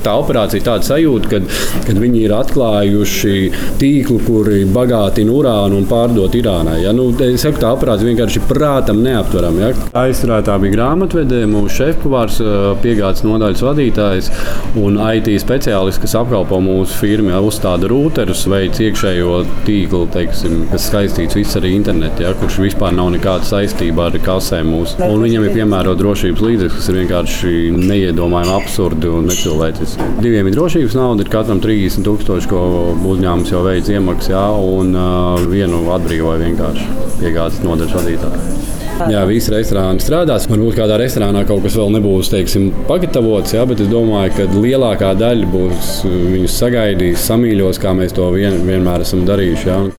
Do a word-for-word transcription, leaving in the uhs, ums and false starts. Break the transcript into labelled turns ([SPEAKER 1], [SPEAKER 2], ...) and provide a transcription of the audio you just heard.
[SPEAKER 1] Tā operācija tāda sajūta, kad, kad viņi ir atklājuši tīklu, kuri bagātina urānu un pārdot Irānai. Ja? Nu, es saku, tā operācija vienkārši prātam neaptverama. Ja? Aizturētā bija grāmatvedē, mūsu šefpavārs, piegādes nodaļas vadītājs un I T speciālists, kas apkalpo mūsu firmu, ja? Uzstāda rūterus, veic iekšējo tīklu, teiksim, kas saistīts viss arī internetā, ja? Kurš vispār nav nekāda saistība ar kasēm mūsu. Un viņam ir piemērota drošības līdzekļi, kas ir vienkārši neiedomājami absurdi un necilvēciski. Diviem ir drošības nauda, ir katram trīsdesmit tūkstoši, ko uzņēmums jau veic iemaksas, ja? Un uh, vienu atbrīvoja vienkārši piegādes nodaļas vadītāju. Jā, visi restorāni strādās. Varbūt kādā restorānā kaut kas vēl nebūs, teiksim, pagatavots, jā, bet es domāju, ka lielākā daļa būs viņus sagaidījis, samīļos, kā mēs to vien, vienmēr esam darījuši. Jā.